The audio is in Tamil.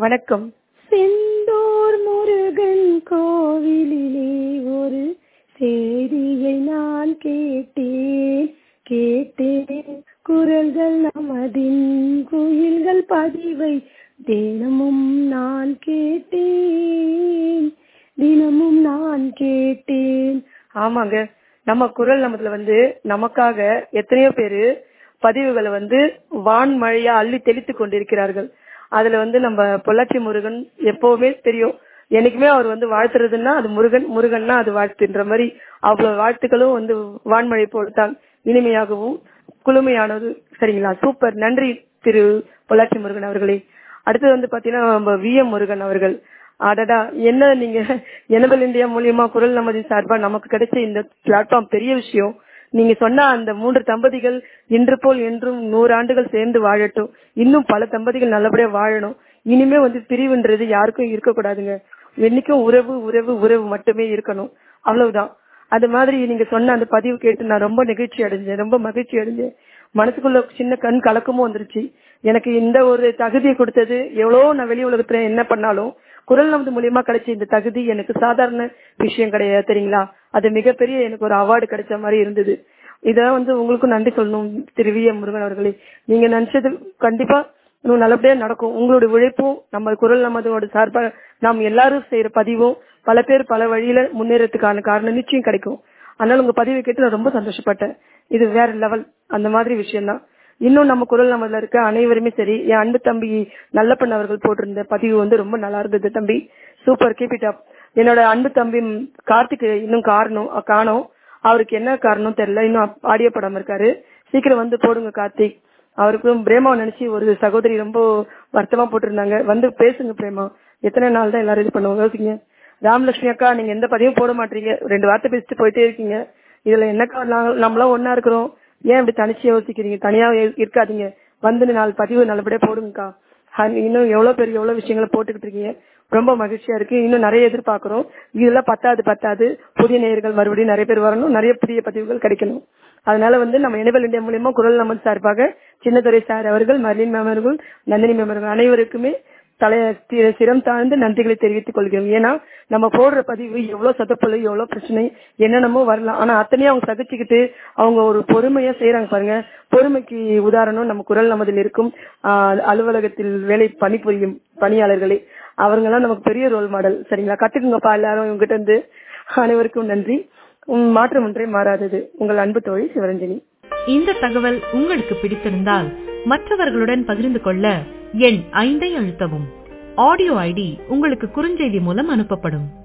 வணக்கம். செந்தூர் முருகன் கோவிலிலே ஒரு செய்தியை நான் கேட்டேன் குரல்கள் நமதின் குயில்கள் பதிவை தினமும் நான் கேட்டேன். ஆமாங்க, நம்ம குரல் நமதுல நமக்காக எத்தனையோ பேரு பதிவுகளை வான்மழையா அள்ளி தெளித்து கொண்டிருக்கிறார்கள். அதுல நம்ம பொள்ளாச்சி முருகன் எப்பவுமே தெரியும். என்னைக்குமே அவர் வாழ்த்துறதுன்னா அது முருகன்னா அது வாழ்த்துன்ற மாதிரி அவ்வளவு வாழ்த்துக்களும் வான்மழை போல்தான் இனிமையாகவும் குளுமையானது. சரிங்களா? சூப்பர், நன்றி திரு பொள்ளாச்சி முருகன் அவர்களே. அடுத்தது பாத்தீங்கன்னா நம்ம வி.எம். முருகன் அவர்கள். அடடா, என்ன நீங்க எனபல் இந்தியா மூலியமா குரல் நமது சார்பா நமக்கு கிடைச்ச இந்த பிளாட்ஃபார்ம் பெரிய விஷயம். நீங்க சொன்ன அந்த 3 தம்பதிகள் இன்று போல் என்றும் 100 ஆண்டுகள் சேர்ந்து வாழட்டும். இன்னும் பல தம்பதிகள் நல்லபடியா வாழணும். இனிமே பிரிவுன்றது யாருக்கும் இருக்கக்கூடாதுங்க. என்னைக்கும் உறவு உறவு உறவு மட்டுமே இருக்கணும். அவ்வளவுதான். அது மாதிரி நீங்க சொன்ன அந்த பதிவு கேட்டு நான் ரொம்ப மகிழ்ச்சி அடைஞ்சேன். மனசுக்குள்ள சின்ன கண் கலக்கமும் வந்துருச்சு. எனக்கு இந்த ஒரு தகுதியை கொடுத்தது எவ்வளவு நான் வெளி உலகத்துல என்ன பண்ணாலும் குரல் நமது மூலியமா கிடைச்ச இந்த தகுதி எனக்கு சாதாரண விஷயம் கிடையாது. தெரியுங்களா? அது மிகப்பெரிய எனக்கு ஒரு அவார்டு கிடைச்ச மாதிரி இருந்தது. இதான் உங்களுக்கும் நன்றி சொல்லணும் திரு வி.எம். முருகன் அவர்களே. நீங்க நினைச்சது கண்டிப்பா இன்னும் நல்லபடியா நடக்கும். உங்களுடைய உழைப்பும் நம்ம குரல் நமதோட சார்பா நாம் எல்லாரும் செய்யற பதிவும் பல பேர் பல வழியில முன்னேறதுக்கான காரணம் நிச்சயம் கிடைக்கும். அதனால உங்க பதிவை கேட்டு நான் ரொம்ப சந்தோஷப்பட்டேன். இது வேற லெவல், அந்த மாதிரி விஷயம்தான். இன்னும் நம்ம குரல் நமதுல இருக்க அனைவருமே சரி, என் அன்பு தம்பி நல்லப்பன் அவர்கள் போட்டிருந்த பதிவு ரொம்ப நல்லா இருந்தது. தம்பி சூப்பர், கீப் இட் அப். என்னோட அன்பு தம்பி கார்த்திக் இன்னும் காணோம். அவருக்கு என்ன காரணம் தெரியல, இன்னும் ஆடியோ படம் இருக்காரு. சீக்கிரம் போடுங்க கார்த்திக். அவருக்கும் பிரேமாவை நினைச்சு ஒரு சகோதரி ரொம்ப வருத்தமா போட்டிருந்தாங்க. பேசுங்க பிரேமா. எத்தனை நாள் தான் எல்லாரும் இது பண்ணுவாங்க, யோசிங்க. ராமலட்சுமி அக்கா, நீங்க எந்த பதிவும் போட மாட்டீங்க, 2 வார்த்தை பேசிட்டு போயிட்டே இருக்கீங்க. இதுல என்னக்கா, நம்மளாம் ஒன்னா இருக்கிறோம், ஏன் இப்படி தனிச்சு யோசிக்கிறீங்க? தனியா இருக்காதீங்க, 4 பதிவு நல்லபடியா போடுங்கக்கா. இன்னும் எவ்வளவு விஷயங்களை போட்டுக்கிட்டு இருக்கீங்க. ரொம்ப மகிழ்ச்சியா இருக்கு. இன்னும் நிறைய எதிர்பார்க்கிறோம். இதெல்லாம் பத்தாது. புதிய நேயர்கள் மறுபடியும் நிறைய பேர் வரணும், நிறைய புதிய பதிவுகள் கிடைக்கணும். அதனால நம்ம எனபல் இந்தியா மூலியமா குரல் நமது சார்பாக சின்னதுரை சார் அவர்கள், மர்லின் மேம் அவர்கள், நந்தினி மேம் அவர்கள் அனைவருக்குமே சிரம் தாழ்ந்து நன்றிகளை தெரிவித்துக் கொள்கிறோம். ஏன்னா நம்ம போடுற பதிவு எவ்வளவு சதப்பொழு, எவ்வளவு பிரச்சனை என்னென்னமோ வரலாம். ஆனா அத்தனையும் அவங்க சகிச்சுக்கிட்டு அவங்க ஒரு பொறுமையா செய்யறாங்க பாருங்க. பொறுமைக்கு உதாரணம் நம்ம குரல் நமதில் இருக்கும் அலுவலகத்தில் வேலை பணிபுரியும் பணியாளர்களே. அவங்கெல்லாம் நமக்கு பெரிய ரோல் மாடல். சரிங்களா? கத்துக்குங்கப்பா எல்லாரும் இவங்ககிட்ட இருந்து. அனைவருக்கும் நன்றி. மாற்றம் ஒன்றே மாறாதது. உங்கள் அன்பு தோழி சிவரஞ்சனி. இந்த தகவல் உங்களுக்கு பிடித்திருந்தால் மற்றவர்களுடன் பகிர்ந்து கொள்ள எண் 5 அழுத்தவும். ஆடியோ ஐடி உங்களுக்கு குறுஞ்செய்தி மூலம் அனுப்பப்படும்.